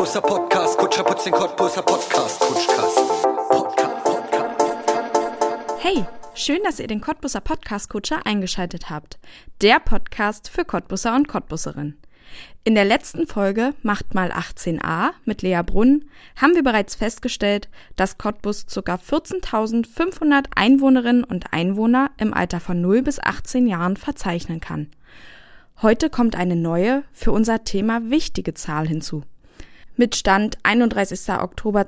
Cottbuser Podcast, Kutscher putzt den Cottbuser Podcast, Kutschkasten. Hey, schön, dass ihr den Cottbuser Podcast Kutscher eingeschaltet habt. Der Podcast für Cottbuser und Cottbuserinnen. In der letzten Folge Macht mal 18a mit Lea Brunn haben wir bereits festgestellt, dass Cottbus ca. 14.500 Einwohnerinnen und Einwohner im Alter von 0 bis 18 Jahren verzeichnen kann. Heute kommt eine neue, für unser Thema wichtige Zahl hinzu. Mit Stand 31. Oktober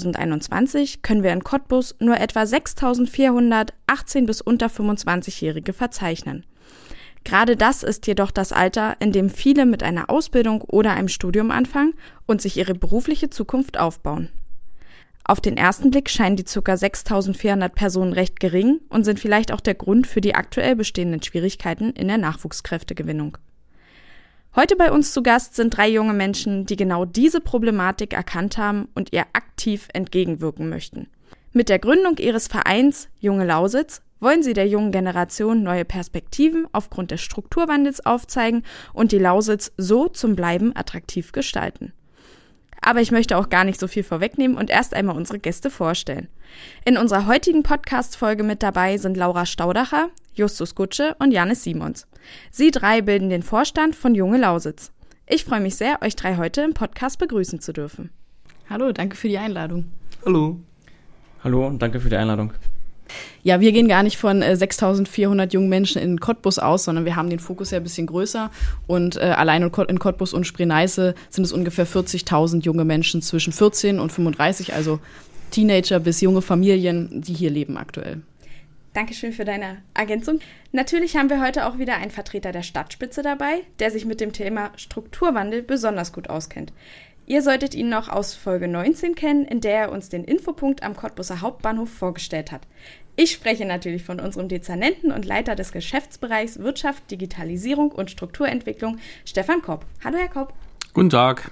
2021 können wir in Cottbus nur etwa 6.400 18- bis unter 25-Jährige verzeichnen. Gerade das ist jedoch das Alter, in dem viele mit einer Ausbildung oder einem Studium anfangen und sich ihre berufliche Zukunft aufbauen. Auf den ersten Blick scheinen die ca. 6.400 Personen recht gering und sind vielleicht auch der Grund für die aktuell bestehenden Schwierigkeiten in der Nachwuchskräftegewinnung. Heute bei uns zu Gast sind 3 junge Menschen, die genau diese Problematik erkannt haben und ihr aktiv entgegenwirken möchten. Mit der Gründung ihres Vereins Junge Lausitz wollen sie der jungen Generation neue Perspektiven aufgrund des Strukturwandels aufzeigen und die Lausitz so zum Bleiben attraktiv gestalten. Aber ich möchte auch gar nicht so viel vorwegnehmen und erst einmal unsere Gäste vorstellen. In unserer heutigen Podcast-Folge mit dabei sind Laura Staudacher, Justus Gutsche und Janis Simons. Sie 3 bilden den Vorstand von Junge Lausitz. Ich freue mich sehr, euch 3 heute im Podcast begrüßen zu dürfen. Hallo, danke für die Einladung. Hallo. Hallo und danke für die Einladung. Ja, wir gehen gar nicht von 6.400 jungen Menschen in Cottbus aus, sondern wir haben den Fokus ja ein bisschen größer. Und allein in Cottbus und Spree-Neiße sind es ungefähr 40.000 junge Menschen zwischen 14 und 35, also Teenager bis junge Familien, die hier leben aktuell. Dankeschön für deine Ergänzung. Natürlich haben wir heute auch wieder einen Vertreter der Stadtspitze dabei, der sich mit dem Thema Strukturwandel besonders gut auskennt. Ihr solltet ihn noch aus Folge 19 kennen, in der er uns den Infopunkt am Cottbuser Hauptbahnhof vorgestellt hat. Ich spreche natürlich von unserem Dezernenten und Leiter des Geschäftsbereichs Wirtschaft, Digitalisierung und Strukturentwicklung, Stefan Kopp. Hallo, Herr Kopp. Guten Tag.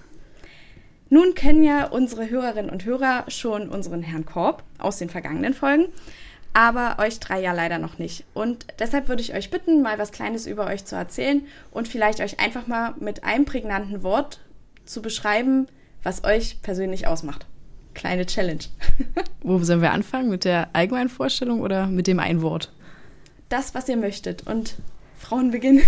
Nun kennen ja unsere Hörerinnen und Hörer schon unseren Herrn Kopp aus den vergangenen Folgen, aber euch 3 ja leider noch nicht. Und deshalb würde ich euch bitten, mal was Kleines über euch zu erzählen und vielleicht euch einfach mal mit einem prägnanten Wort zu beschreiben, was euch persönlich ausmacht. Kleine Challenge. Wo sollen wir anfangen? Mit der allgemeinen Vorstellung oder mit dem Einwort? Das, was ihr möchtet. Und Frauen beginnen.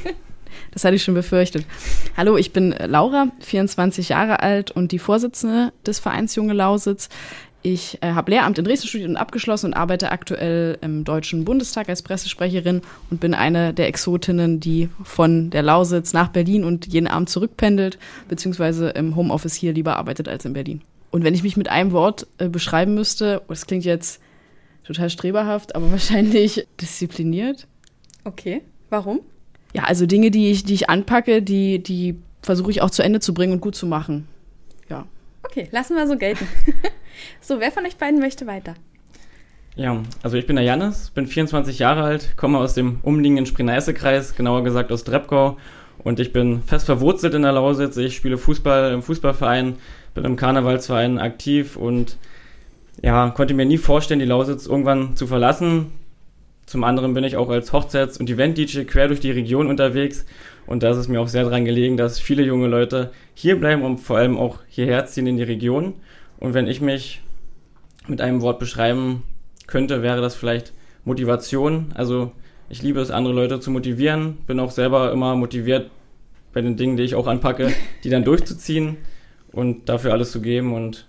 Das hatte ich schon befürchtet. Hallo, ich bin Laura, 24 Jahre alt und die Vorsitzende des Vereins Junge Lausitz. Ich habe Lehramt in Dresden studiert und abgeschlossen und arbeite aktuell im Deutschen Bundestag als Pressesprecherin und bin eine der Exotinnen, die von der Lausitz nach Berlin und jeden Abend zurückpendelt, beziehungsweise im Homeoffice hier lieber arbeitet als in Berlin. Und wenn ich mich mit einem Wort beschreiben müsste, das klingt jetzt total streberhaft, aber wahrscheinlich diszipliniert. Okay, warum? Ja, also Dinge, die ich anpacke, die versuche ich auch zu Ende zu bringen und gut zu machen. Ja. Okay, lassen wir so gelten. So, wer von euch beiden möchte weiter? Ja, also ich bin der Janis, bin 24 Jahre alt, komme aus dem umliegenden Spree-Neiße-Kreis, genauer gesagt aus Drepkow. Und ich bin fest verwurzelt in der Lausitz. Ich spiele Fußball im Fußballverein, bin im Karnevalsverein aktiv und ja, konnte mir nie vorstellen, die Lausitz irgendwann zu verlassen. Zum anderen bin ich auch als Hochzeits- und Event-DJ quer durch die Region unterwegs. Und da ist es mir auch sehr daran gelegen, dass viele junge Leute hier bleiben und vor allem auch hierher ziehen in die Region. Und wenn ich mich mit einem Wort beschreiben könnte, wäre das vielleicht Motivation. Also ich liebe es, andere Leute zu motivieren. Bin auch selber immer motiviert bei den Dingen, die ich auch anpacke, die dann durchzuziehen und dafür alles zu geben. Und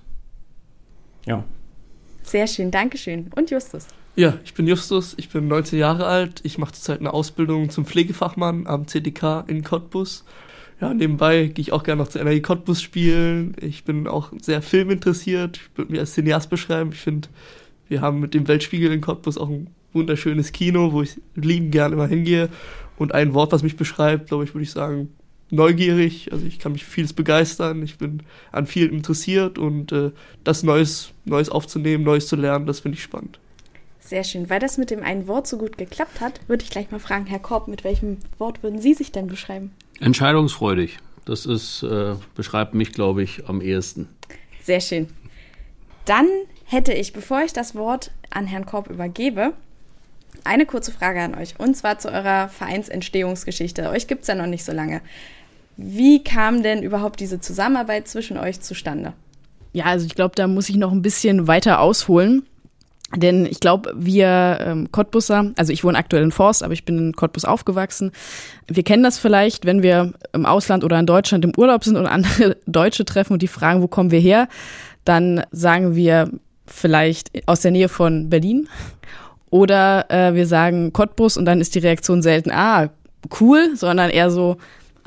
ja. Sehr schön, Dankeschön. Und Justus? Ja, ich bin Justus, ich bin 19 Jahre alt. Ich mache zurzeit eine Ausbildung zum Pflegefachmann am CDK in Cottbus. Ja, nebenbei gehe ich auch gerne noch zu NRI Cottbus spielen. Ich bin auch sehr filminteressiert. Ich würde mich als Cineast beschreiben. Ich finde, wir haben mit dem Weltspiegel in Cottbus auch ein wunderschönes Kino, wo ich liebend gerne immer hingehe. Und ein Wort, was mich beschreibt, glaube ich, würde ich sagen, neugierig. Also ich kann mich für vieles begeistern. Ich bin an viel interessiert und das Neues aufzunehmen, Neues zu lernen, das finde ich spannend. Sehr schön. Weil das mit dem einen Wort so gut geklappt hat, würde ich gleich mal fragen, Herr Korb, mit welchem Wort würden Sie sich denn beschreiben? Entscheidungsfreudig. Das ist, beschreibt mich, glaube ich, am ehesten. Sehr schön. Dann hätte ich, bevor ich das Wort an Herrn Korb übergebe, eine kurze Frage an euch. Und zwar zu eurer Vereinsentstehungsgeschichte. Euch gibt es ja noch nicht so lange. Wie kam denn überhaupt diese Zusammenarbeit zwischen euch zustande? Ja, also ich glaube, da muss ich noch ein bisschen weiter ausholen. Denn ich glaube, wir Cottbusser, also ich wohne aktuell in Forst, aber ich bin in Cottbus aufgewachsen. Wir kennen das vielleicht, wenn wir im Ausland oder in Deutschland im Urlaub sind und andere Deutsche treffen und die fragen, wo kommen wir her? Dann sagen wir vielleicht aus der Nähe von Berlin. Oder wir sagen Cottbus und dann ist die Reaktion selten, cool, sondern eher so,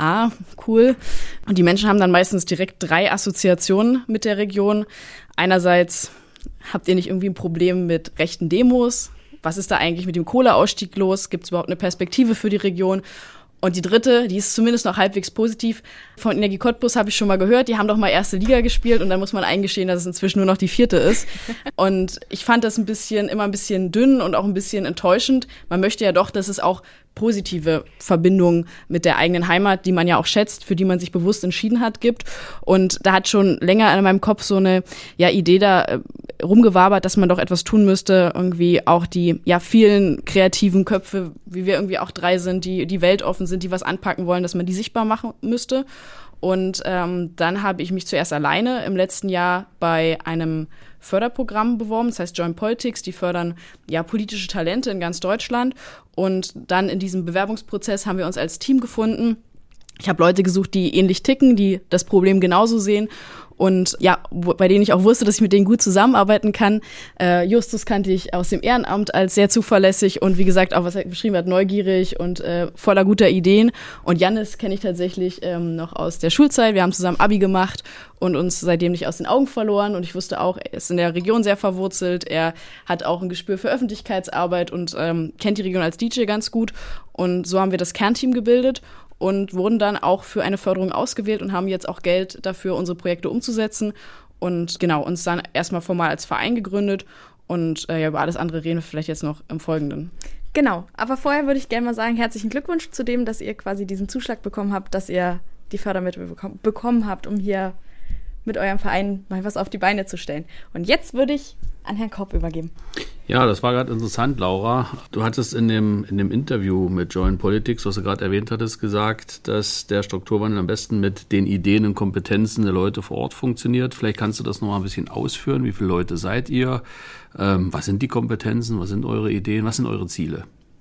cool. Und die Menschen haben dann meistens direkt 3 Assoziationen mit der Region. Einerseits, habt ihr nicht irgendwie ein Problem mit rechten Demos? Was ist da eigentlich mit dem Kohleausstieg los? Gibt es überhaupt eine Perspektive für die Region? Und die dritte, die ist zumindest noch halbwegs positiv. Von Energie Cottbus habe ich schon mal gehört, die haben doch mal 1. Liga gespielt und dann muss man eingestehen, dass es inzwischen nur noch die 4. ist. Und ich fand das immer ein bisschen dünn und auch ein bisschen enttäuschend. Man möchte ja doch, dass es auch positive Verbindungen mit der eigenen Heimat, die man ja auch schätzt, für die man sich bewusst entschieden hat, gibt. Und da hat schon länger in meinem Kopf so eine Idee da rumgewabert, dass man doch etwas tun müsste, irgendwie auch die vielen kreativen Köpfe, wie wir irgendwie auch 3 sind, die weltoffen sind, die was anpacken wollen, dass man die sichtbar machen müsste. Und dann habe ich mich zuerst alleine im letzten Jahr bei einem Förderprogramm beworben, das heißt Join Politics, die fördern politische Talente in ganz Deutschland. Und dann in diesem Bewerbungsprozess haben wir uns als Team gefunden. Ich habe Leute gesucht, die ähnlich ticken, die das Problem genauso sehen und bei denen ich auch wusste, dass ich mit denen gut zusammenarbeiten kann. Justus kannte ich aus dem Ehrenamt als sehr zuverlässig und wie gesagt, auch was er beschrieben hat, neugierig und voller guter Ideen. Und Jannis kenne ich tatsächlich noch aus der Schulzeit. Wir haben zusammen Abi gemacht und uns seitdem nicht aus den Augen verloren. Und ich wusste auch, er ist in der Region sehr verwurzelt. Er hat auch ein Gespür für Öffentlichkeitsarbeit und kennt die Region als DJ ganz gut. Und so haben wir das Kernteam gebildet und wurden dann auch für eine Förderung ausgewählt und haben jetzt auch Geld dafür, unsere Projekte umzusetzen und uns dann erstmal formal als Verein gegründet und über alles andere reden wir vielleicht jetzt noch im Folgenden. Genau, aber vorher würde ich gerne mal sagen, herzlichen Glückwunsch zu dem, dass ihr quasi diesen Zuschlag bekommen habt, dass ihr die Fördermittel bekommen habt, um hier mit eurem Verein mal was auf die Beine zu stellen. Und jetzt würde ich an Herrn Kopp übergeben. Ja, das war gerade interessant, Laura. Du hattest in dem Interview mit Join Politics, was du gerade erwähnt hattest, gesagt, dass der Strukturwandel am besten mit den Ideen und Kompetenzen der Leute vor Ort funktioniert. Vielleicht kannst du das noch mal ein bisschen ausführen. Wie viele Leute seid ihr? Was sind die Kompetenzen? Was sind eure Ideen? Was sind eure Ziele?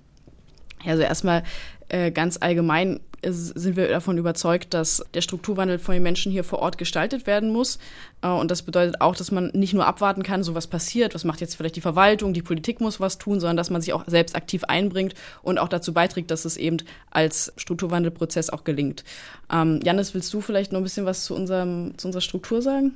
Also erstmal ganz allgemein sind wir davon überzeugt, dass der Strukturwandel von den Menschen hier vor Ort gestaltet werden muss. Und das bedeutet auch, dass man nicht nur abwarten kann, so was passiert, was macht jetzt vielleicht die Verwaltung, die Politik muss was tun, sondern dass man sich auch selbst aktiv einbringt und auch dazu beiträgt, dass es eben als Strukturwandelprozess auch gelingt. Jannis, willst du vielleicht noch ein bisschen was zu unserer Struktur sagen?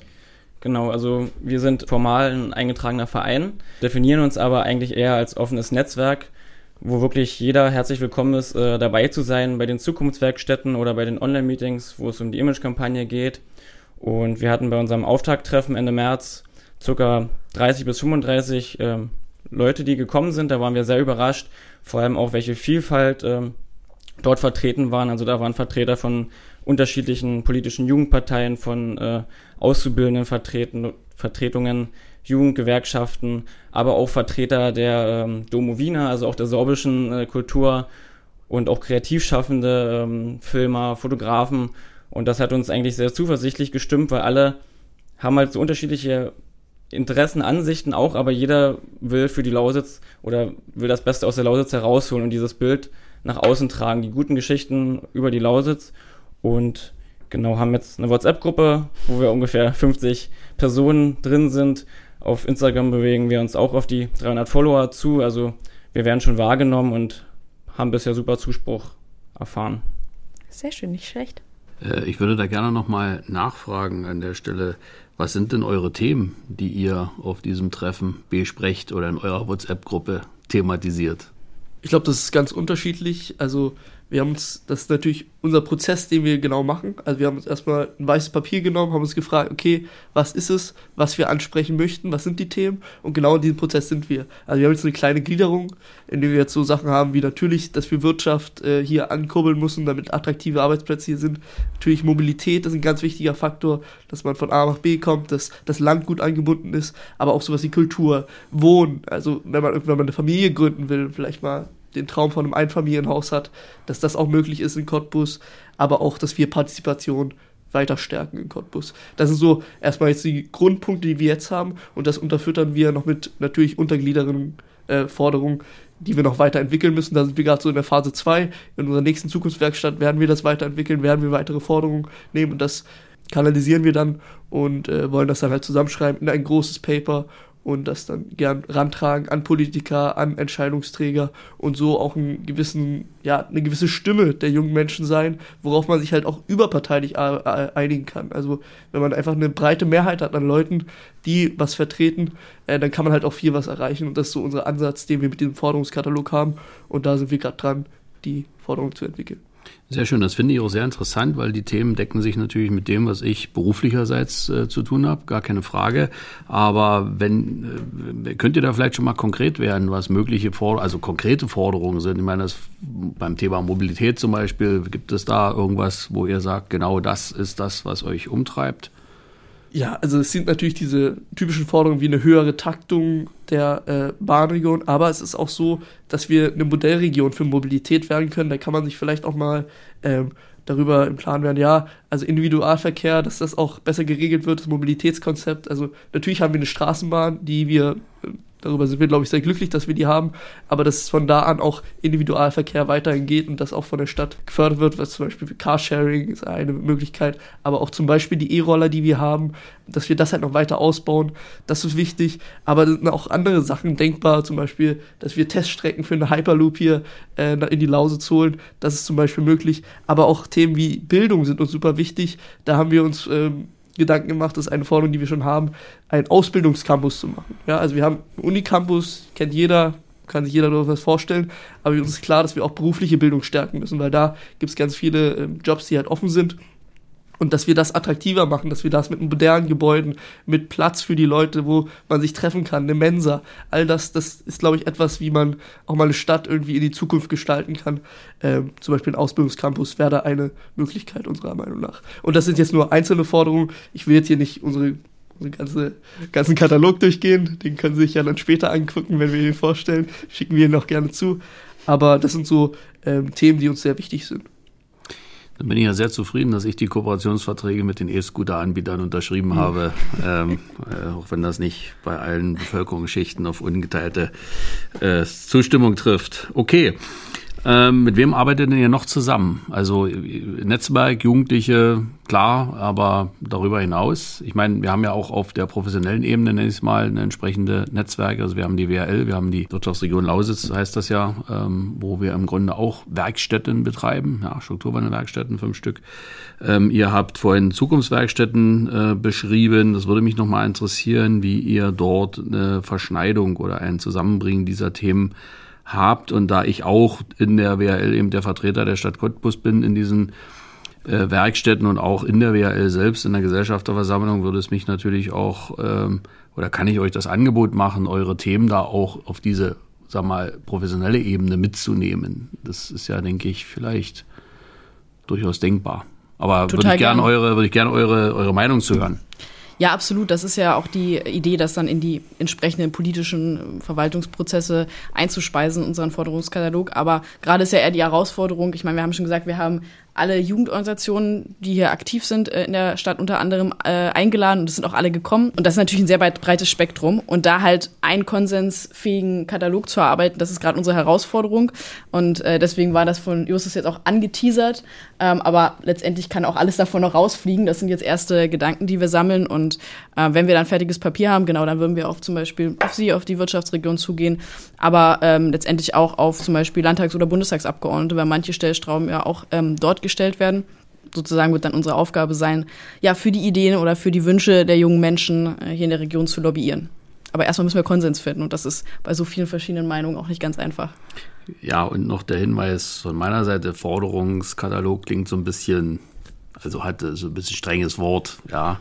Genau, also wir sind formal ein eingetragener Verein, definieren uns aber eigentlich eher als offenes Netzwerk, wo wirklich jeder herzlich willkommen ist, dabei zu sein bei den Zukunftswerkstätten oder bei den Online-Meetings, wo es um die Image-Kampagne geht. Und wir hatten bei unserem Auftakttreffen Ende März ca. 30 bis 35 Leute, die gekommen sind. Da waren wir sehr überrascht, vor allem auch welche Vielfalt dort vertreten waren. Also da waren Vertreter von unterschiedlichen politischen Jugendparteien, von auszubildenden Vertretungen, Jugendgewerkschaften, aber auch Vertreter der Domowina, also auch der sorbischen Kultur und auch kreativ schaffende Filmer, Fotografen. Und das hat uns eigentlich sehr zuversichtlich gestimmt, weil alle haben halt so unterschiedliche Interessen, Ansichten auch, aber jeder will für die Lausitz oder will das Beste aus der Lausitz herausholen und dieses Bild nach außen tragen, die guten Geschichten über die Lausitz. Und genau, haben jetzt eine WhatsApp-Gruppe, wo wir ungefähr 50 Personen drin sind. Auf Instagram bewegen wir uns auch auf die 300 Follower zu. Also wir werden schon wahrgenommen und haben bisher super Zuspruch erfahren. Sehr schön, nicht schlecht. Ich würde da gerne nochmal nachfragen an der Stelle. Was sind denn eure Themen, die ihr auf diesem Treffen besprecht oder in eurer WhatsApp-Gruppe thematisiert? Ich glaube, das ist ganz unterschiedlich. Also wir haben uns, das ist natürlich unser Prozess, den wir genau machen. Also wir haben uns erstmal ein weißes Papier genommen, haben uns gefragt, okay, was ist es, was wir ansprechen möchten, was sind die Themen? Und genau in diesem Prozess sind wir. Also wir haben jetzt eine kleine Gliederung, in der wir jetzt so Sachen haben wie natürlich, dass wir Wirtschaft hier ankurbeln müssen, damit attraktive Arbeitsplätze hier sind. Natürlich Mobilität, das ist ein ganz wichtiger Faktor, dass man von A nach B kommt, dass das Land gut angebunden ist, aber auch sowas wie Kultur, Wohnen. Also wenn man irgendwann mal eine Familie gründen will, vielleicht mal den Traum von einem Einfamilienhaus hat, dass das auch möglich ist in Cottbus, aber auch, dass wir Partizipation weiter stärken in Cottbus. Das sind so erstmal jetzt die Grundpunkte, die wir jetzt haben, und das unterfüttern wir noch mit natürlich untergliederten Forderungen, die wir noch weiterentwickeln müssen. Da sind wir gerade so in der Phase 2. In unserer nächsten Zukunftswerkstatt werden wir das weiterentwickeln, werden wir weitere Forderungen nehmen, und das kanalisieren wir dann und wollen das dann halt zusammenschreiben in ein großes Paper und das dann gern rantragen an Politiker, an Entscheidungsträger und so auch eine gewisse Stimme der jungen Menschen sein, worauf man sich halt auch überparteilich einigen kann. Also wenn man einfach eine breite Mehrheit hat an Leuten, die was vertreten, dann kann man halt auch viel was erreichen, und das ist so unser Ansatz, den wir mit diesem Forderungskatalog haben, und da sind wir gerade dran, die Forderung zu entwickeln. Sehr schön, das finde ich auch sehr interessant, weil die Themen decken sich natürlich mit dem, was ich beruflicherseits zu tun habe, gar keine Frage. Aber könnt ihr da vielleicht schon mal konkret werden, was mögliche konkrete Forderungen sind? Ich meine, beim Thema Mobilität zum Beispiel, gibt es da irgendwas, wo ihr sagt, genau das ist das, was euch umtreibt? Ja, also es sind natürlich diese typischen Forderungen wie eine höhere Taktung der Bahnregion, aber es ist auch so, dass wir eine Modellregion für Mobilität werden können. Da kann man sich vielleicht auch mal darüber im Klaren werden, ja, also Individualverkehr, dass das auch besser geregelt wird, das Mobilitätskonzept. Also natürlich haben wir eine Straßenbahn, darüber sind wir, glaube ich, sehr glücklich, dass wir die haben, aber dass es von da an auch Individualverkehr weiterhin geht und das auch von der Stadt gefördert wird, was zum Beispiel für Carsharing ist eine Möglichkeit, aber auch zum Beispiel die E-Roller, die wir haben, dass wir das halt noch weiter ausbauen, das ist wichtig, aber es sind auch andere Sachen denkbar, zum Beispiel, dass wir Teststrecken für eine Hyperloop hier in die Lausitz holen, das ist zum Beispiel möglich, aber auch Themen wie Bildung sind uns super wichtig, da haben wir uns Gedanken gemacht, das ist eine Forderung, die wir schon haben, einen Ausbildungscampus zu machen. Ja, also wir haben einen Unicampus, kennt jeder, kann sich jeder darüber was vorstellen, aber uns ist klar, dass wir auch berufliche Bildung stärken müssen, weil da gibt es ganz viele Jobs, die halt offen sind, und dass wir das attraktiver machen, dass wir das mit modernen Gebäuden, mit Platz für die Leute, wo man sich treffen kann, eine Mensa, all das ist, glaube ich, etwas, wie man auch mal eine Stadt irgendwie in die Zukunft gestalten kann. Zum Beispiel ein Ausbildungscampus wäre da eine Möglichkeit unserer Meinung nach. Und das sind jetzt nur einzelne Forderungen. Ich will jetzt hier nicht unseren ganzen Katalog durchgehen. Den können Sie sich ja dann später angucken, wenn wir ihn vorstellen. Schicken wir ihn auch gerne zu. Aber das sind so Themen, die uns sehr wichtig sind. Dann bin ich ja sehr zufrieden, dass ich die Kooperationsverträge mit den E-Scooter-Anbietern unterschrieben habe, auch wenn das nicht bei allen Bevölkerungsschichten auf ungeteilte Zustimmung trifft. Okay, mit wem arbeitet denn ihr noch zusammen? Also Netzwerk, Jugendliche, klar, aber darüber hinaus, ich meine, wir haben ja auch auf der professionellen Ebene, nenne ich es mal, eine entsprechende Netzwerke. Also wir haben die WRL, wir haben die Wirtschaftsregion Lausitz, heißt das ja, wo wir im Grunde auch Werkstätten betreiben, ja, Strukturwandelwerkstätten, 5 Stück. Ihr habt vorhin Zukunftswerkstätten beschrieben. Das würde mich nochmal interessieren, wie ihr dort eine Verschneidung oder ein Zusammenbringen dieser Themen habt. Und da ich auch in der WRL eben der Vertreter der Stadt Cottbus bin in diesen Werkstätten und auch in der WRL selbst in der Gesellschafterversammlung, würde es mich natürlich auch, oder kann ich euch das Angebot machen, eure Themen da auch auf diese, sag mal, professionelle Ebene mitzunehmen. Das ist ja, denke ich, vielleicht durchaus denkbar. Aber würde ich gerne eure Meinung zu hören. Ja, absolut. Das ist ja auch die Idee, das dann in die entsprechenden politischen Verwaltungsprozesse einzuspeisen, unseren Forderungskatalog. Aber gerade ist ja eher die Herausforderung, ich meine, wir haben schon gesagt, wir haben alle Jugendorganisationen, die hier aktiv sind in der Stadt, unter anderem eingeladen, und es sind auch alle gekommen. Und das ist natürlich ein sehr breites Spektrum. Und da halt einen konsensfähigen Katalog zu erarbeiten, das ist gerade unsere Herausforderung. Und deswegen war das von Justus jetzt auch angeteasert. Aber letztendlich kann auch alles davon noch rausfliegen. Das sind jetzt erste Gedanken, die wir sammeln. Und wenn wir dann fertiges Papier haben, genau, dann würden wir zum Beispiel auf die Wirtschaftsregion zugehen. Aber letztendlich auch auf zum Beispiel Landtags- oder Bundestagsabgeordnete, weil manche Stellschrauben ja auch dort gestellt werden. Sozusagen wird dann unsere Aufgabe sein, ja, für die Ideen oder für die Wünsche der jungen Menschen hier in der Region zu lobbyieren. Aber erstmal müssen wir Konsens finden, und das ist bei so vielen verschiedenen Meinungen auch nicht ganz einfach. Ja, und noch der Hinweis von meiner Seite, Forderungskatalog klingt so ein bisschen, also hat so ein bisschen strenges Wort, ja.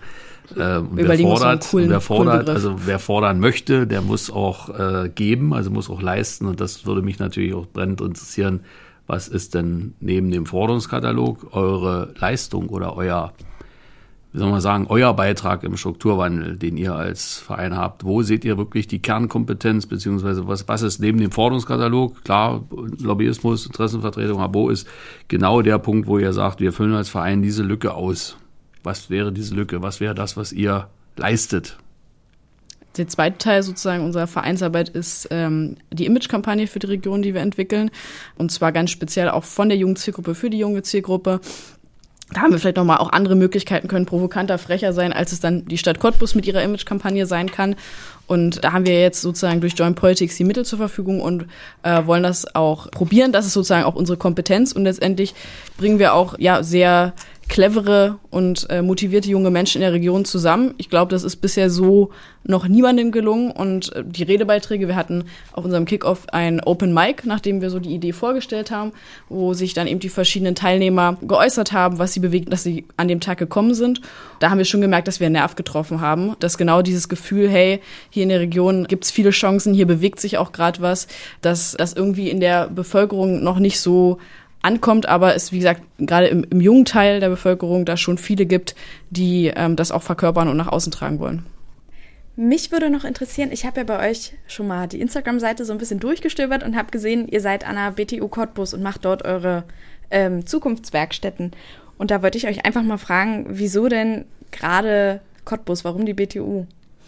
Wer fordern möchte, der muss auch geben, also muss auch leisten, und das würde mich natürlich auch brennend interessieren. Was ist denn neben dem Forderungskatalog eure Leistung oder euer wie soll man sagen, euer Beitrag im Strukturwandel, den ihr als Verein habt? Wo seht ihr wirklich die Kernkompetenz, beziehungsweise was ist neben dem Forderungskatalog, klar, Lobbyismus, Interessenvertretung, aber wo ist genau der Punkt, wo ihr sagt, wir füllen als Verein diese Lücke aus? Was wäre diese Lücke? Was wäre das, was ihr leistet? Der zweite Teil sozusagen unserer Vereinsarbeit ist die Image-Kampagne für die Region, die wir entwickeln. Und zwar ganz speziell auch von der jungen Zielgruppe für die junge Zielgruppe. Da haben wir vielleicht nochmal auch andere Möglichkeiten, können provokanter, frecher sein, als es dann die Stadt Cottbus mit ihrer Image-Kampagne sein kann. Und da haben wir jetzt sozusagen durch Joint Politics die Mittel zur Verfügung und wollen das auch probieren. Das ist sozusagen auch unsere Kompetenz. Und letztendlich bringen wir auch sehr clevere und motivierte junge Menschen in der Region zusammen. Ich glaube, das ist bisher so noch niemandem gelungen. Und die Redebeiträge, wir hatten auf unserem Kickoff ein Open Mic, nachdem wir so die Idee vorgestellt haben, wo sich dann eben die verschiedenen Teilnehmer geäußert haben, was sie bewegt, dass sie an dem Tag gekommen sind. Da haben wir schon gemerkt, dass wir einen Nerv getroffen haben, dass genau dieses Gefühl, hey, hier in der Region gibt's viele Chancen, hier bewegt sich auch gerade was, dass das irgendwie in der Bevölkerung noch nicht so ankommt, aber es, wie gesagt, gerade im jungen Teil der Bevölkerung da schon viele gibt, die das auch verkörpern und nach außen tragen wollen. Mich würde noch interessieren, ich habe ja bei euch schon mal die Instagram-Seite so ein bisschen durchgestöbert und habe gesehen, ihr seid an der BTU Cottbus und macht dort eure Zukunftswerkstätten. Und da wollte ich euch einfach mal fragen, wieso denn gerade Cottbus, warum die BTU?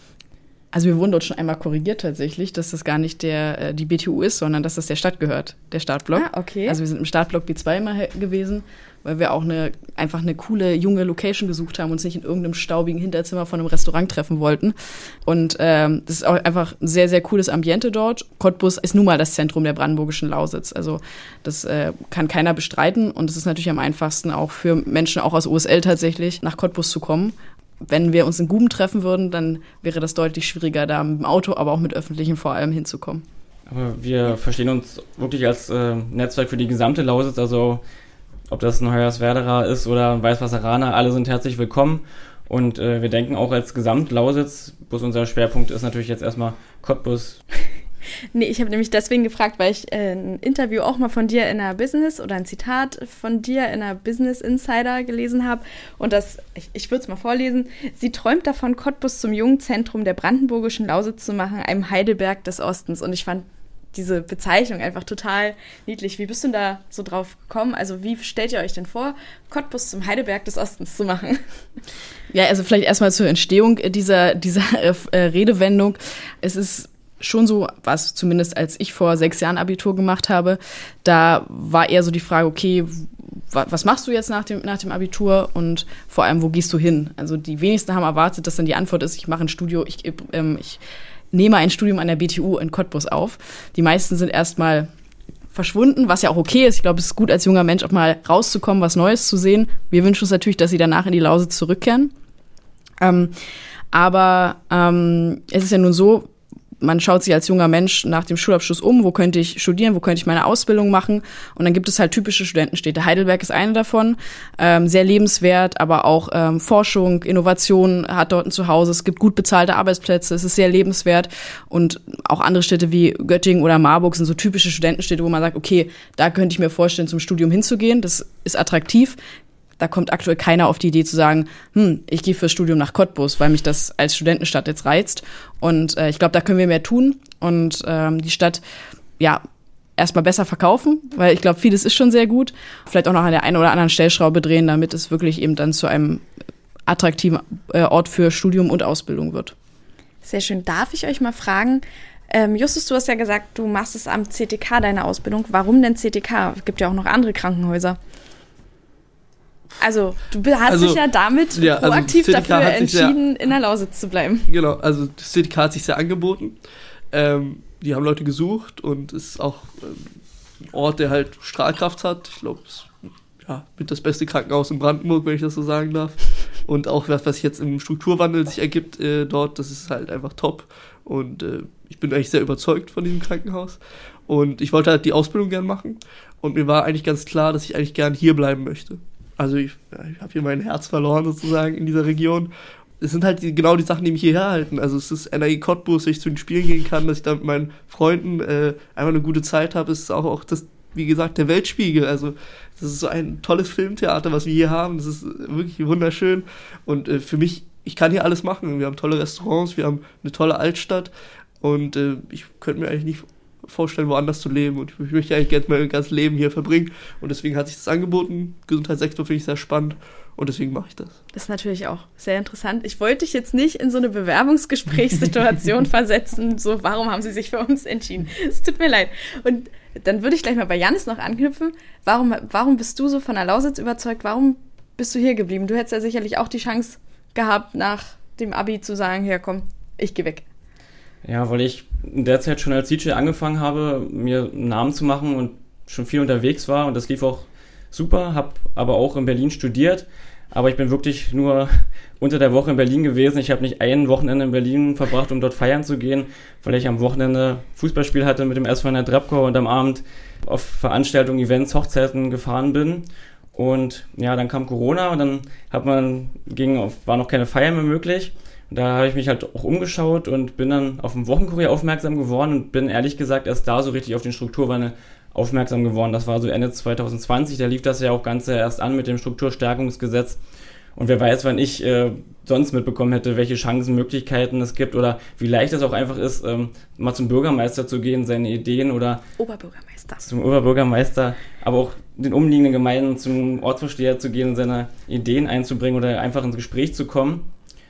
Also wir wurden dort schon einmal korrigiert tatsächlich, dass das gar nicht die BTU ist, sondern dass das der Stadt gehört, der Startblock. Ah, okay. Also wir sind im Startblock B2 immer gewesen, weil wir auch einfach eine coole, junge Location gesucht haben und uns nicht in irgendeinem staubigen Hinterzimmer von einem Restaurant treffen wollten. Und das ist auch einfach ein sehr, sehr cooles Ambiente dort. Cottbus ist nun mal das Zentrum der brandenburgischen Lausitz. Also das kann keiner bestreiten. Und es ist natürlich am einfachsten auch für Menschen auch aus USL tatsächlich nach Cottbus zu kommen. Wenn wir uns in Guben treffen würden, dann wäre das deutlich schwieriger, da mit dem Auto, aber auch mit Öffentlichen vor allem hinzukommen. Aber wir verstehen uns wirklich als Netzwerk für die gesamte Lausitz, also ob das ein Hoyerswerdaer ist oder ein Weißwasseraner, alle sind herzlich willkommen. Und wir denken auch als Gesamtlausitz, bloß unser Schwerpunkt ist natürlich jetzt erstmal Cottbus. Nee, ich habe nämlich deswegen gefragt, weil ich ein Interview auch mal von dir in einer Business oder ein Zitat von dir in einer Business Insider gelesen habe. Und das, ich würde es mal vorlesen. Sie träumt davon, Cottbus zum jungen Zentrum der brandenburgischen Lausitz zu machen, einem Heidelberg des Ostens. Und ich fand diese Bezeichnung einfach total niedlich. Wie bist du da so drauf gekommen? Also wie stellt ihr euch denn vor, Cottbus zum Heidelberg des Ostens zu machen? Ja, also vielleicht erstmal zur Entstehung dieser Redewendung. Es ist schon so, was zumindest als ich vor 6 Jahren Abitur gemacht habe, da war eher so die Frage, okay, was machst du jetzt nach dem Abitur und vor allem, wo gehst du hin? Also die wenigsten haben erwartet, dass dann die Antwort ist, ich mache ein Studio, ich nehme ein Studium an der BTU in Cottbus auf. Die meisten sind erstmal verschwunden, was ja auch okay ist. Ich glaube, es ist gut, als junger Mensch auch mal rauszukommen, was Neues zu sehen. Wir wünschen uns natürlich, dass sie danach in die Lausitz zurückkehren. Aber es ist ja nun so, man schaut sich als junger Mensch nach dem Schulabschluss um, wo könnte ich studieren, wo könnte ich meine Ausbildung machen. Und dann gibt es halt typische Studentenstädte. Heidelberg ist eine davon, sehr lebenswert, aber auch Forschung, Innovation hat dort ein Zuhause. Es gibt gut bezahlte Arbeitsplätze, es ist sehr lebenswert. Und auch andere Städte wie Göttingen oder Marburg sind so typische Studentenstädte, wo man sagt, okay, da könnte ich mir vorstellen, zum Studium hinzugehen. Das ist attraktiv. Da kommt aktuell keiner auf die Idee zu sagen, ich gehe fürs Studium nach Cottbus, weil mich das als Studentenstadt jetzt reizt. Und ich glaube, da können wir mehr tun und die Stadt erstmal besser verkaufen, weil ich glaube, vieles ist schon sehr gut. Vielleicht auch noch an der einen oder anderen Stellschraube drehen, damit es wirklich eben dann zu einem attraktiven Ort für Studium und Ausbildung wird. Sehr schön. Darf ich euch mal fragen, Justus, du hast ja gesagt, du machst es am CTK, deine Ausbildung. Warum denn CTK? Es gibt ja auch noch andere Krankenhäuser. Also, du hast dich ja damit proaktiv dafür entschieden, in der Lausitz zu bleiben. Genau, also das CTK hat sich sehr angeboten. Die haben Leute gesucht und es ist auch ein Ort, der halt Strahlkraft hat. Ich glaube, es ist mit das beste Krankenhaus in Brandenburg, wenn ich das so sagen darf. Und auch was sich jetzt im Strukturwandel sich ergibt dort, das ist halt einfach top. Und ich bin eigentlich sehr überzeugt von diesem Krankenhaus. Und ich wollte halt die Ausbildung gern machen. Und mir war eigentlich ganz klar, dass ich eigentlich gern hier bleiben möchte. Also ich habe hier mein Herz verloren sozusagen in dieser Region. Es sind halt genau die Sachen, die mich hierher halten. Also es ist NRI Cottbus, dass ich zu den Spielen gehen kann, dass ich da mit meinen Freunden einfach eine gute Zeit habe. Es ist auch das wie gesagt, der Weltspiegel. Also das ist so ein tolles Filmtheater, was wir hier haben. Das ist wirklich wunderschön. Und für mich, ich kann hier alles machen. Wir haben tolle Restaurants, wir haben eine tolle Altstadt. Und ich könnte mir eigentlich nicht vorstellen, woanders zu leben. Und ich möchte eigentlich gerne mein ganzes Leben hier verbringen. Und deswegen hat sich das angeboten. Gesundheitssektor finde ich sehr spannend. Und deswegen mache ich das. Das ist natürlich auch sehr interessant. Ich wollte dich jetzt nicht in so eine Bewerbungsgesprächssituation versetzen, so, warum haben Sie sich für uns entschieden? Es tut mir leid. Und dann würde ich gleich mal bei Jannis noch anknüpfen. Warum bist du so von der Lausitz überzeugt? Warum bist du hier geblieben? Du hättest ja sicherlich auch die Chance gehabt, nach dem Abi zu sagen, ja komm, ich gehe weg. Ja, weil ich in der Zeit schon als DJ angefangen habe, mir einen Namen zu machen und schon viel unterwegs war. Und das lief auch super, habe aber auch in Berlin studiert, aber ich bin wirklich nur unter der Woche in Berlin gewesen. Ich habe nicht ein Wochenende in Berlin verbracht, um dort feiern zu gehen, weil ich am Wochenende Fußballspiel hatte mit dem SV Treptow und am Abend auf Veranstaltungen, Events, Hochzeiten gefahren bin. Und ja, dann kam Corona und dann war noch keine Feier mehr möglich. Und da habe ich mich halt auch umgeschaut und bin dann auf den Wochenkurier aufmerksam geworden und bin ehrlich gesagt erst da so richtig auf den Strukturwandel aufmerksam geworden. Das war so Ende 2020, da lief das ja auch Ganze erst an mit dem Strukturstärkungsgesetz. Und wer weiß, wann ich sonst mitbekommen hätte, welche Chancen, Möglichkeiten es gibt oder wie leicht es auch einfach ist, mal zum Bürgermeister zu gehen, seine Ideen oder zum Oberbürgermeister, aber auch den umliegenden Gemeinden zum Ortsvorsteher zu gehen und seine Ideen einzubringen oder einfach ins Gespräch zu kommen.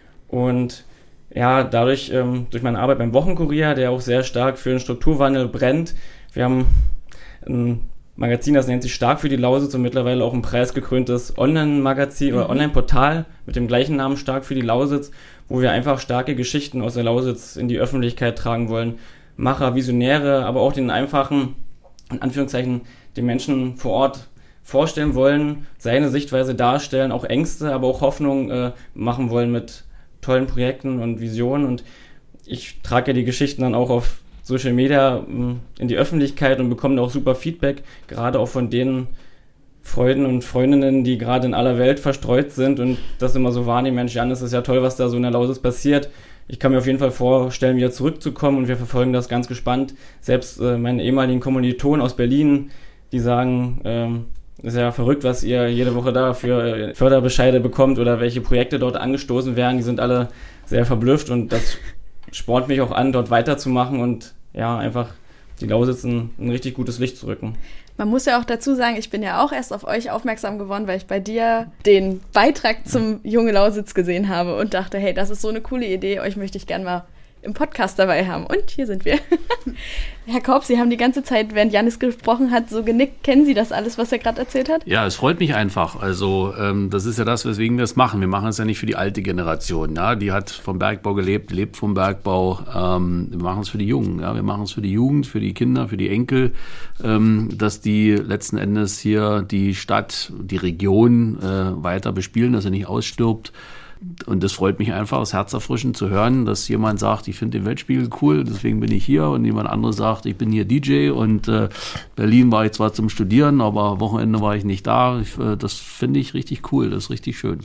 Und ja, dadurch, durch meine Arbeit beim Wochenkurier, der auch sehr stark für den Strukturwandel brennt, wir haben ein Magazin, das nennt sich Stark für die Lausitz und mittlerweile auch ein preisgekröntes Online-Magazin oder Online-Portal mit dem gleichen Namen Stark für die Lausitz, wo wir einfach starke Geschichten aus der Lausitz in die Öffentlichkeit tragen wollen. Macher, Visionäre, aber auch den einfachen, in Anführungszeichen, den Menschen vor Ort vorstellen wollen, seine Sichtweise darstellen, auch Ängste, aber auch Hoffnung machen wollen mit tollen Projekten und Visionen. Und ich trage ja die Geschichten dann auch auf Social Media in die Öffentlichkeit und bekommen auch super Feedback, gerade auch von den Freunden und Freundinnen, die gerade in aller Welt verstreut sind und das immer so wahrnehmen, Mensch, Jan, es ist ja toll, was da so in der Lausitz passiert. Ich kann mir auf jeden Fall vorstellen, wieder zurückzukommen und wir verfolgen das ganz gespannt. Selbst meine ehemaligen Kommilitonen aus Berlin, die sagen, ist ja verrückt, was ihr jede Woche da für Förderbescheide bekommt oder welche Projekte dort angestoßen werden. Die sind alle sehr verblüfft und das spornt mich auch an, dort weiterzumachen und ja, einfach die Lausitz ein richtig gutes Licht zu rücken. Man muss ja auch dazu sagen, ich bin ja auch erst auf euch aufmerksam geworden, weil ich bei dir den Beitrag zum Junge Lausitz gesehen habe und dachte, hey, das ist so eine coole Idee, euch möchte ich gerne mal im Podcast dabei haben. Und hier sind wir. Herr Korb, Sie haben die ganze Zeit, während Jannis gesprochen hat, so genickt. Kennen Sie das alles, was er gerade erzählt hat? Ja, es freut mich einfach. Also das ist ja das, weswegen wir es machen. Wir machen es ja nicht für die alte Generation. Ja? Die hat vom Bergbau gelebt, lebt vom Bergbau. Wir machen es für die Jungen. Ja? Wir machen es für die Jugend, für die Kinder, für die Enkel, dass die letzten Endes hier die Stadt, die Region weiter bespielen, dass er nicht ausstirbt. Und das freut mich einfach, das herzerfrischend zu hören, dass jemand sagt, ich finde den Weltspiegel cool, deswegen bin ich hier. Und jemand anderes sagt, ich bin hier DJ und Berlin war ich zwar zum Studieren, aber Wochenende war ich nicht da. Das finde ich richtig cool, das ist richtig schön.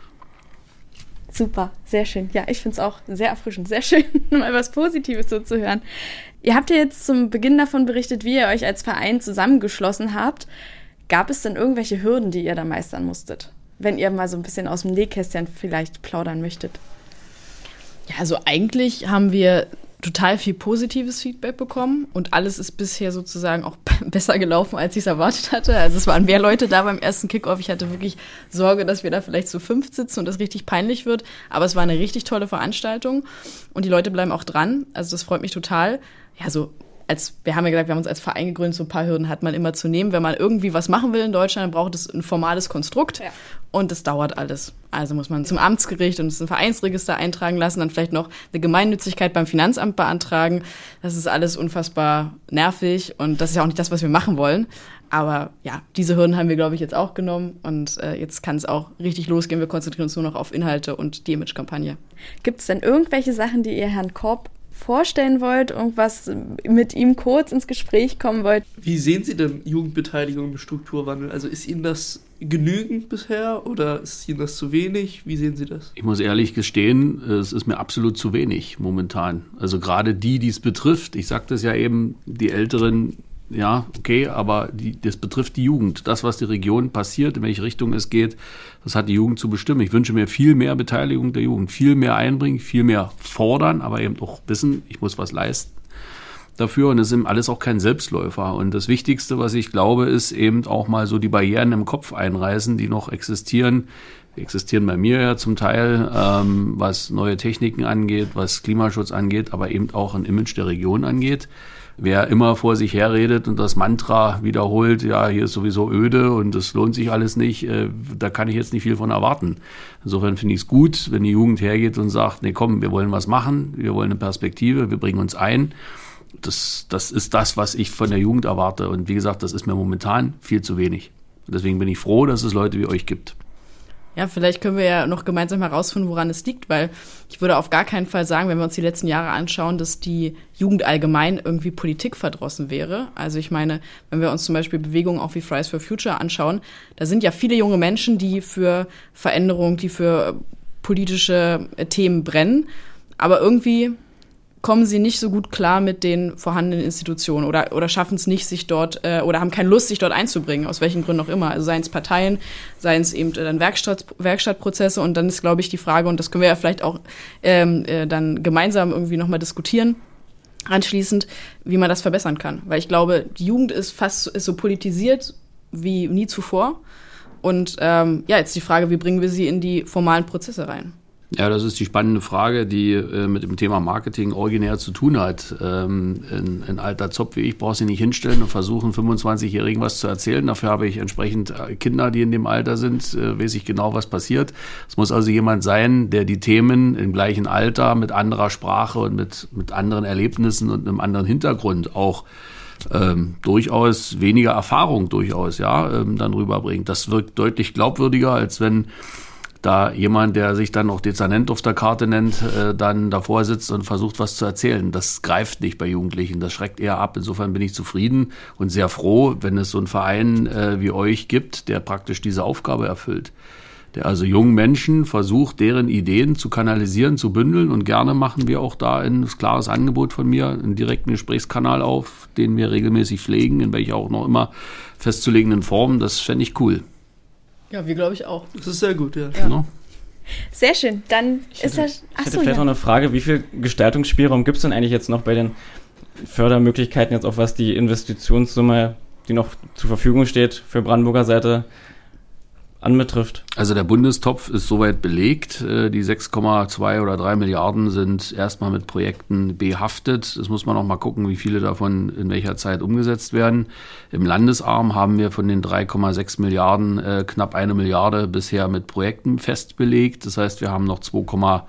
Super, sehr schön. Ja, ich finde es auch sehr erfrischend, sehr schön, mal was Positives so zu hören. Ihr habt ja jetzt zum Beginn davon berichtet, wie ihr euch als Verein zusammengeschlossen habt. Gab es denn irgendwelche Hürden, die ihr da meistern musstet? Wenn ihr mal so ein bisschen aus dem Nähkästchen vielleicht plaudern möchtet. Ja, also eigentlich haben wir total viel positives Feedback bekommen und alles ist bisher sozusagen auch besser gelaufen, als ich es erwartet hatte. Also es waren mehr Leute da beim ersten Kickoff. Ich hatte wirklich Sorge, dass wir da vielleicht zu 5 sitzen und das richtig peinlich wird. Aber es war eine richtig tolle Veranstaltung und die Leute bleiben auch dran. Also das freut mich total. Ja, so wir haben ja gesagt, wir haben uns als Verein gegründet, so ein paar Hürden hat man immer zu nehmen. Wenn man irgendwie was machen will in Deutschland, dann braucht es ein formales Konstrukt. Ja. Und das dauert alles. Also muss man zum Amtsgericht und es ein Vereinsregister eintragen lassen, dann vielleicht noch eine Gemeinnützigkeit beim Finanzamt beantragen. Das ist alles unfassbar nervig und das ist ja auch nicht das, was wir machen wollen. Aber ja, diese Hürden haben wir, glaube ich, jetzt auch genommen und jetzt kann es auch richtig losgehen. Wir konzentrieren uns nur noch auf Inhalte und die Image-Kampagne. Gibt es denn irgendwelche Sachen, die ihr Herrn Korb vorstellen wollt, irgendwas mit ihm kurz ins Gespräch kommen wollt? Wie sehen Sie denn Jugendbeteiligung im Strukturwandel? Also ist Ihnen das genügend bisher oder ist Ihnen das zu wenig? Wie sehen Sie das? Ich muss ehrlich gestehen, es ist mir absolut zu wenig momentan. Also gerade die es betrifft, ich sagte es ja eben, die Älteren, ja, okay, aber das betrifft die Jugend. Das, was die Region passiert, in welche Richtung es geht, das hat die Jugend zu bestimmen. Ich wünsche mir viel mehr Beteiligung der Jugend, viel mehr einbringen, viel mehr fordern, aber eben auch wissen, ich muss was leisten dafür, und es ist eben alles auch kein Selbstläufer. Und das Wichtigste, was ich glaube, ist eben auch mal so die Barrieren im Kopf einreißen, die noch existieren. Die existieren bei mir ja zum Teil, was neue Techniken angeht, was Klimaschutz angeht, aber eben auch ein Image der Region angeht. Wer immer vor sich herredet und das Mantra wiederholt, ja, hier ist sowieso öde und das lohnt sich alles nicht, da kann ich jetzt nicht viel von erwarten. Insofern finde ich es gut, wenn die Jugend hergeht und sagt, nee, komm, wir wollen was machen, wir wollen eine Perspektive, wir bringen uns ein. Das ist das, was ich von der Jugend erwarte. Und wie gesagt, das ist mir momentan viel zu wenig. Und deswegen bin ich froh, dass es Leute wie euch gibt. Ja, vielleicht können wir ja noch gemeinsam herausfinden, woran es liegt, weil ich würde auf gar keinen Fall sagen, wenn wir uns die letzten Jahre anschauen, dass die Jugend allgemein irgendwie politikverdrossen wäre. Also ich meine, wenn wir uns zum Beispiel Bewegungen auch wie Fridays for Future anschauen, da sind ja viele junge Menschen, die für Veränderung, die für politische Themen brennen, aber irgendwie kommen sie nicht so gut klar mit den vorhandenen Institutionen oder schaffen es nicht, sich dort oder haben keine Lust, sich dort einzubringen, aus welchen Gründen auch immer. Also seien es Parteien, seien es eben dann Werkstattprozesse, und dann ist, glaube ich, die Frage, und das können wir ja vielleicht auch dann gemeinsam irgendwie nochmal diskutieren, anschließend, wie man das verbessern kann. Weil ich glaube, die Jugend ist so politisiert wie nie zuvor. Und jetzt die Frage, wie bringen wir sie in die formalen Prozesse rein? Ja, das ist die spannende Frage, die mit dem Thema Marketing originär zu tun hat. Ein alter Zopf wie ich braucht sich nicht hinstellen und versuchen, 25-Jährigen was zu erzählen. Dafür habe ich entsprechend Kinder, die in dem Alter sind, weiß ich genau, was passiert. Es muss also jemand sein, der die Themen im gleichen Alter mit anderer Sprache und mit anderen Erlebnissen und einem anderen Hintergrund auch durchaus weniger Erfahrung dann rüberbringt. Das wirkt deutlich glaubwürdiger, als wenn da jemand, der sich dann auch Dezernent auf der Karte nennt, dann davor sitzt und versucht, was zu erzählen. Das greift nicht bei Jugendlichen, das schreckt eher ab. Insofern bin ich zufrieden und sehr froh, wenn es so einen Verein wie euch gibt, der praktisch diese Aufgabe erfüllt. Der also jungen Menschen versucht, deren Ideen zu kanalisieren, zu bündeln, und gerne machen wir auch da ein klares Angebot von mir, einen direkten Gesprächskanal auf, den wir regelmäßig pflegen, in welcher auch noch immer festzulegenden Form. Das fände ich cool. Ja, wir glaube ich auch. Das ist sehr gut, ja. Genau. Sehr schön, dann Ich hätte vielleicht noch eine Frage, wie viel Gestaltungsspielraum gibt es denn eigentlich jetzt noch bei den Fördermöglichkeiten, jetzt auch was die Investitionssumme, die noch zur Verfügung steht, für Brandenburger Seite anbetrifft? Also der Bundestopf ist soweit belegt. Die 6,2 oder 3 Milliarden sind erstmal mit Projekten behaftet. Das muss man noch mal gucken, wie viele davon in welcher Zeit umgesetzt werden. Im Landesarm haben wir von den 3,6 Milliarden knapp 1 Milliarde bisher mit Projekten festbelegt. Das heißt, wir haben noch 2,6,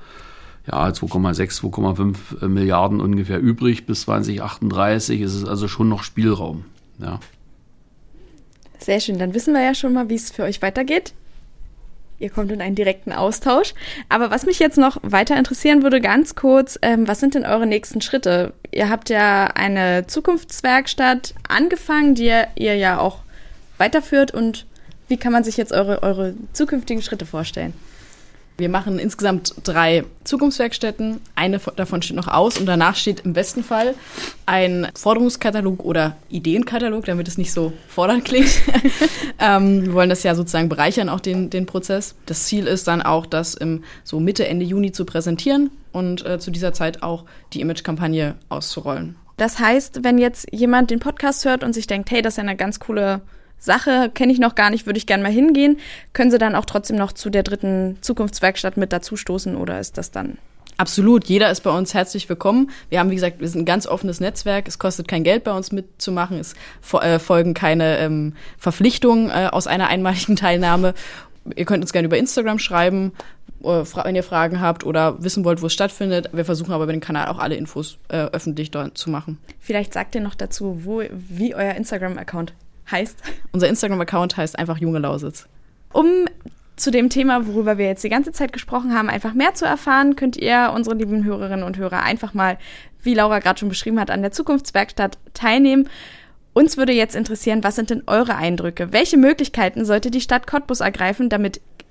2,5 Milliarden ungefähr übrig bis 2038. Es ist also schon noch Spielraum. Ja. Sehr schön, dann wissen wir ja schon mal, wie es für euch weitergeht. Ihr kommt in einen direkten Austausch. Aber was mich jetzt noch weiter interessieren würde, ganz kurz, was sind denn eure nächsten Schritte? Ihr habt ja eine Zukunftswerkstatt angefangen, die ihr ja auch weiterführt. Und wie kann man sich jetzt eure zukünftigen Schritte vorstellen? Wir machen insgesamt 3 Zukunftswerkstätten. Eine davon steht noch aus und danach steht im besten Fall ein Forderungskatalog oder Ideenkatalog, damit es nicht so fordernd klingt. Wir wollen das ja sozusagen bereichern, auch den Prozess. Das Ziel ist dann auch, das so Mitte, Ende Juni zu präsentieren und zu dieser Zeit auch die Image-Kampagne auszurollen. Das heißt, wenn jetzt jemand den Podcast hört und sich denkt, hey, das ist ja eine ganz coole Sache, kenne ich noch gar nicht, würde ich gerne mal hingehen, können Sie dann auch trotzdem noch zu der 3. Zukunftswerkstatt mit dazustoßen, oder ist das dann? Absolut, jeder ist bei uns herzlich willkommen. Wir haben, wie gesagt, wir sind ein ganz offenes Netzwerk. Es kostet kein Geld, bei uns mitzumachen. Es folgen keine Verpflichtungen aus einer einmaligen Teilnahme. Ihr könnt uns gerne über Instagram schreiben, wenn ihr Fragen habt oder wissen wollt, wo es stattfindet. Wir versuchen aber über den Kanal auch alle Infos öffentlich dort zu machen. Vielleicht sagt ihr noch dazu, wie euer Instagram-Account heißt. Unser Instagram-Account heißt einfach Junge Lausitz. Um zu dem Thema, worüber wir jetzt die ganze Zeit gesprochen haben, einfach mehr zu erfahren, könnt ihr, unsere lieben Hörerinnen und Hörer, einfach mal, wie Laura gerade schon beschrieben hat, an der Zukunftswerkstatt teilnehmen. Uns würde jetzt interessieren, was sind denn eure Eindrücke? Welche Möglichkeiten sollte die Stadt Cottbus ergreifen, damit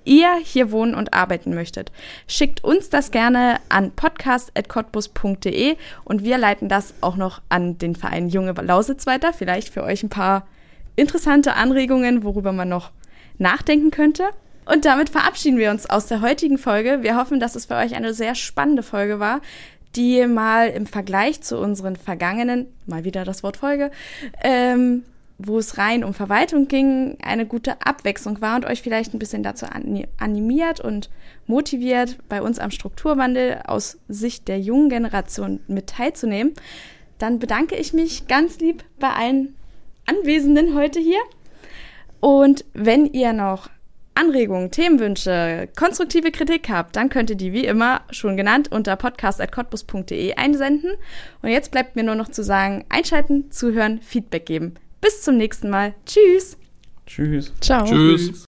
ihr hier wohnen und arbeiten möchtet. Schickt uns das gerne an podcast@cottbus.de und wir leiten das auch noch an den Verein Junge Lausitz weiter. Vielleicht für euch ein paar interessante Anregungen, worüber man noch nachdenken könnte. Und damit verabschieden wir uns aus der heutigen Folge. Wir hoffen, dass es für euch eine sehr spannende Folge war, die mal im Vergleich zu unseren vergangenen, mal wieder das Wort Folge, wo es rein um Verwaltung ging, eine gute Abwechslung war und euch vielleicht ein bisschen dazu animiert und motiviert, bei uns am Strukturwandel aus Sicht der jungen Generation mit teilzunehmen. Dann bedanke ich mich ganz lieb bei allen Anwesenden heute hier. Und wenn ihr noch Anregungen, Themenwünsche, konstruktive Kritik habt, dann könnt ihr die wie immer, schon genannt, unter podcast@cottbus.de einsenden. Und jetzt bleibt mir nur noch zu sagen, einschalten, zuhören, Feedback geben. Bis zum nächsten Mal. Tschüss. Tschüss. Ciao. Tschüss.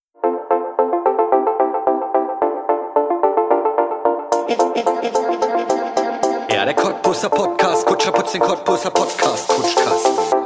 Ja, der Cottbuser Podcast, Kutscher putzt den Cottbuser Podcast, Kutschkasten.